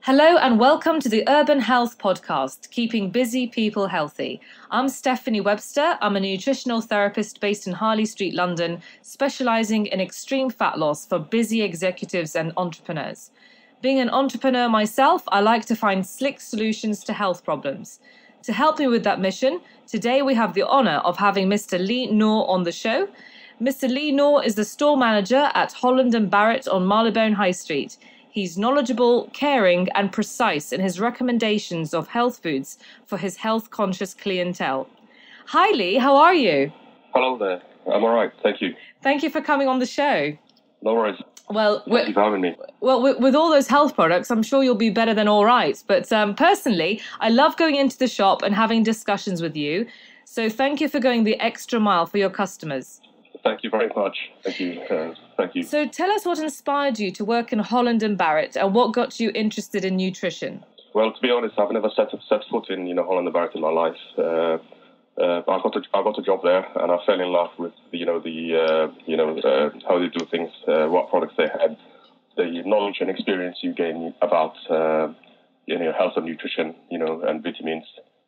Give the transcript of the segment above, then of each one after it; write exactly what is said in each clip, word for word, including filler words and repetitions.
Hello and welcome to the Urban Health Podcast, Keeping Busy People Healthy. I'm Stephanie Webster. I'm a nutritional therapist based in Harley Street, London, specialising in extreme fat loss for busy executives and entrepreneurs. Being an entrepreneur myself, I like to find slick solutions to health problems. To help me with that mission, today we have the honour of having Mister Lee Noor on the show. Mister Lee Noor is the store manager at Holland and Barrett on Marylebone High Street. He's knowledgeable, caring, and precise in his recommendations of health foods for his health-conscious clientele. Hi, Lee. How are you? Hello there. I'm all right. Thank you. Thank you for coming on the show. No worries. Well, Thank you for having me. Well, with, with all those health products, I'm sure you'll be better than all right. But um, personally, I love going into the shop and having discussions with you. So thank you for going the extra mile for your customers. Thank you very much. Thank you. Uh, thank you. So tell us what inspired you to work in Holland and Barrett and what got you interested in nutrition. Well, to be honest, I've never set set foot in you know Holland and Barrett in my life. Uh, uh, I got a, I got a job there, and I fell in love with you know the uh, you know uh, how they do things, uh, what products they had, the knowledge and experience you gain about uh, you know health and nutrition, you know, and vitamins.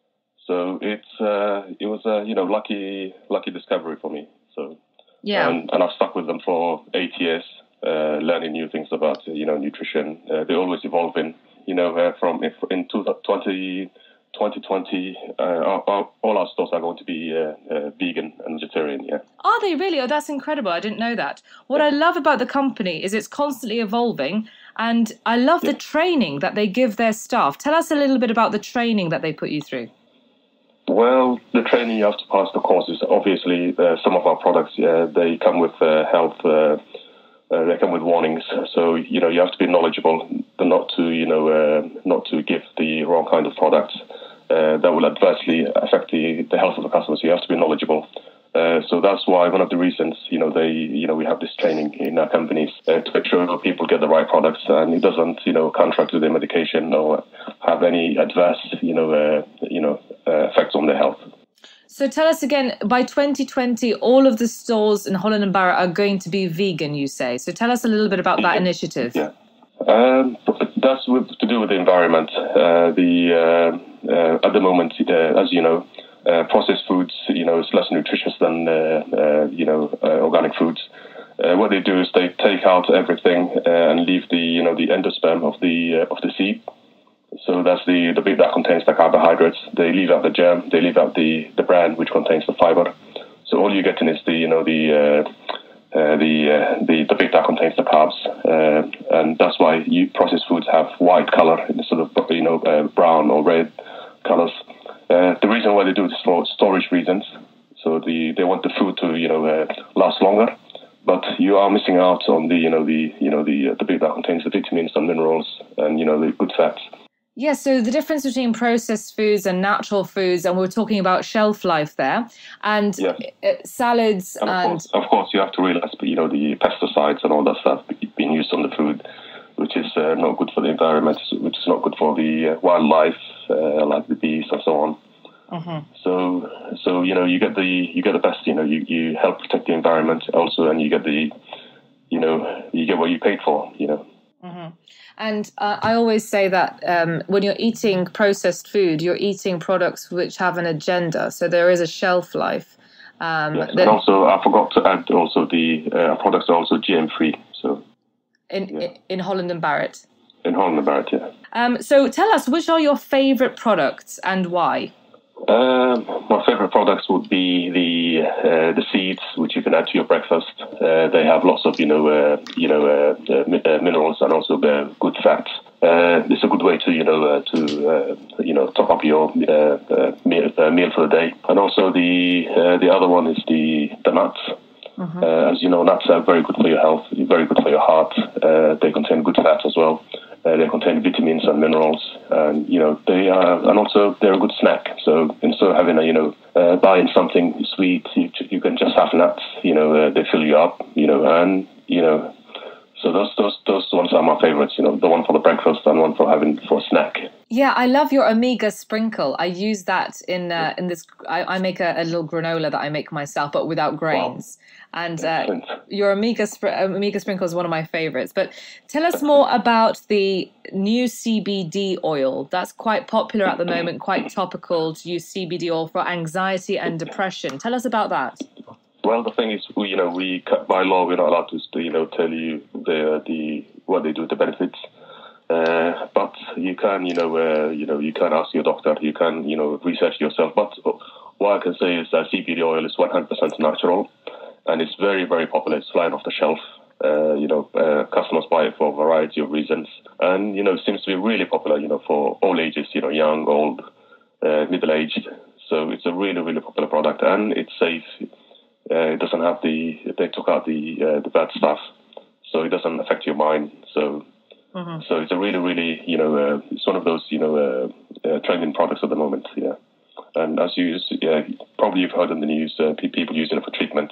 So it's uh, it was a you know lucky lucky discovery for me. So. Yeah. And, and I've stuck with them for eight years, uh, learning new things about, you know, nutrition. Uh, they're always evolving, you know, uh, from if, in twenty twenty, uh, our, all our stores are going to be uh, uh, vegan and vegetarian, yeah. Are they really? Oh, that's incredible. I didn't know that. What yeah. I love about the company is it's constantly evolving, and I love yeah. the training that they give their staff. Tell us a little bit about the training that they put you through. Well, the training, you have to pass the courses. Obviously, uh, some of our products, uh, they come with uh, health, uh, uh, they come with warnings. So, you know, you have to be knowledgeable, not to, you know, uh, not to give the wrong kind of products uh, that will adversely affect the, the health of the customers. So you have to be knowledgeable. Uh, so that's why one of the reasons, you know, they, you know, we have this training in our companies uh, to make sure people get the right products and it doesn't, you know, contract with their medication or have any adverse, you know, uh, you know, uh, effects on their health. So tell us again, by twenty twenty, all of the stores in Holland and Barrett are going to be vegan, you say. So tell us a little bit about that yeah. initiative. Yeah, um, that's with, to do with the environment. Uh, the uh, uh, at the moment, uh, as you know. Uh, processed foods, you know, is less nutritious than, uh, uh, you know, uh, organic foods. Uh, what they do is they take out everything uh, and leave the, you know, the endosperm of the uh, of the seed. So that's the, the bit that contains the carbohydrates. They leave out the germ. They leave out the, the bran, which contains the fiber. So all you're getting is the, you know, the uh, uh, the, uh, the the bit that contains the carbs, uh, and that's why you processed foods have white color instead of, you know, uh, brown or red colors. Uh, the reason why they do this is for storage reasons. So the they want the food to you know uh, last longer, but you are missing out on the you know the you know the uh, the bit that contains the vitamins and minerals and you know the good fats. Yeah. So the difference between processed foods and natural foods, and we're talking about shelf life there, and yes. salads and. Of, and course, of course, you have to realize you know the pesticides and all that stuff being used on the food, which is uh, not good for the environment, which is not good for the uh, wildlife, uh, like the bees and so on. Mm-hmm. So, so you know, you get the you get the best. You know, you, you help protect the environment also, and you get the, you know, you get what you paid for. You know. Mm-hmm. And uh, I always say that um, when you're eating processed food, you're eating products which have an agenda. So there is a shelf life. Um, yes. that... And also, I forgot to add also the uh, products are also G M free. So. In, yeah. in Holland and Barrett? In Holland and Barrett, yeah. Um, so tell us, which are your favourite products and why? Um, my favourite products would be the uh, the seeds, which you can add to your breakfast. Uh, they have lots of, you know, uh, you know, uh, uh, minerals and also uh, good fats. Uh, it's a good way to, you know, uh, to uh, you know, top up your uh, uh, meal, uh, meal for the day. And also the uh, the other one is the the nuts. Mm-hmm. Uh, as you know, nuts are very good for your health, very good for your heart. Uh, they contain good fats as well. Uh, they contain vitamins and minerals, and you know they are, and also they're a good snack. So instead of having a, you know, uh, buying something sweet, you, you can just have nuts. You know, uh, they fill you up. You know, and you know, so those those those ones are my favorites. You know, the one for the breakfast and one for having for a snack. Yeah, I love your Omega sprinkle. I use that in uh, in this. I, I make a, a little granola that I make myself, but without grains. Wow. And uh, your Omega, Omega Sprinkle is one of my favorites. But tell us more about the new C B D oil. That's quite popular at the moment, quite topical to use C B D oil for anxiety and depression. Tell us about that. Well, the thing is, we, you know, we by law we're not allowed to, you know, tell you the the what they do with the benefits. Uh, but you can, you know, uh, you know, you can ask your doctor. You can, you know, research yourself. But what I can say is that C B D oil is one hundred percent natural, and it's very, very popular. It's flying off the shelf. Uh, you know, uh, customers buy it for a variety of reasons, and you know, it seems to be really popular. You know, for all ages. You know, young, old, uh, middle-aged. So it's a really, really popular product, and it's safe. Uh, it doesn't have the. They took out the uh, the bad stuff, so it doesn't affect your mind. So. Mm-hmm. So it's a really, really, you know, uh, it's one of those, you know, uh, uh, trending products at the moment, yeah. And as you, yeah, probably you've heard in the news, uh, people using it for treatment.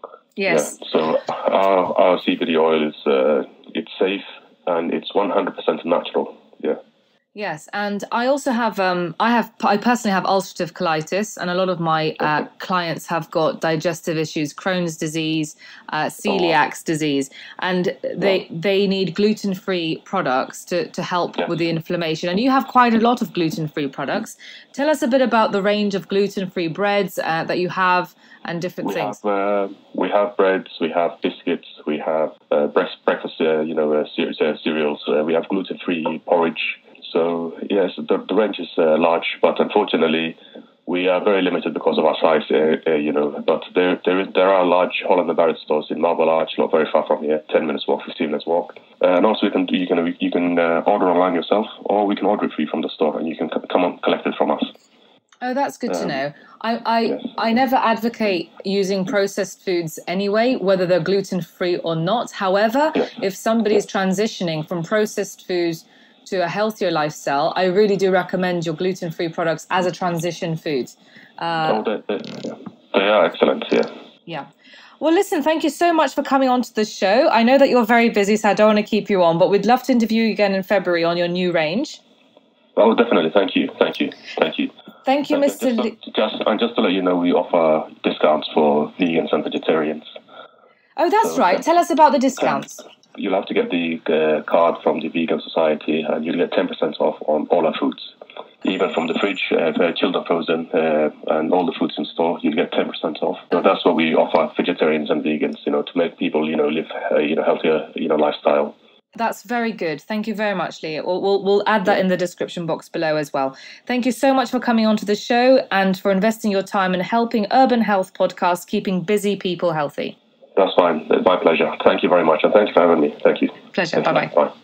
Yes. Yeah. So our, our C B D oil is, uh, it's safe and it's one hundred percent natural, yeah. Yes, and I also have, um, I have, I personally have ulcerative colitis, and a lot of my uh, clients have got digestive issues, Crohn's disease, uh, celiac oh. disease, and they oh. they need gluten-free products to, to help yes. with the inflammation. And you have quite a lot of gluten-free products. Tell us a bit about the range of gluten-free breads uh, that you have and different we things. Have, uh, we have breads, we have biscuits, we have uh, breakfast, uh, you know, uh, cereals. Uh, we have gluten-free porridge. So, yes, the, the range is uh, large, but unfortunately, we are very limited because of our size, uh, uh, you know. But there there, is, there are large Holland and Barrett stores in Marble Arch, not very far from here, ten minutes walk, fifteen minutes walk. Uh, and also, you can you can, you can uh, order online yourself, or we can order it free from the store, and you can come and collect it from us. Oh, that's good um, to know. I I, yes. I never advocate using processed foods anyway, whether they're gluten-free or not. However, yes. if somebody's transitioning from processed foods to a healthier lifestyle, I really do recommend your gluten-free products as a transition food. Uh, oh, they, they, they are excellent, yeah. Yeah. Well, listen, thank you so much for coming on to the show. I know that you're very busy, so I don't want to keep you on, but we'd love to interview you again in February on your new range. Oh, definitely. Thank you. Thank you. Thank you. Thank you, and Mister Just, to, just, and just to let you know, we offer discounts for vegans and vegetarians. Oh, that's so, right. Tell us about the discounts. You'll have to get the uh, card from the Vegan Society, and you'll get ten percent off on all our foods. Even from the fridge, uh, chilled or frozen, uh, and all the foods in store, you'll get ten percent off. So that's what we offer vegetarians and vegans, you know, to make people, you know, live a you know, healthier, you know, lifestyle. That's very good. Thank you very much, Lee. We'll, we'll, we'll add that in the description box below as well. Thank you so much for coming on to the show and for investing your time in helping Urban Health Podcast, keeping busy people healthy. That's fine. It's my pleasure. Thank you very much. And thank you for having me. Thank you. Pleasure. Bye-bye. Bye.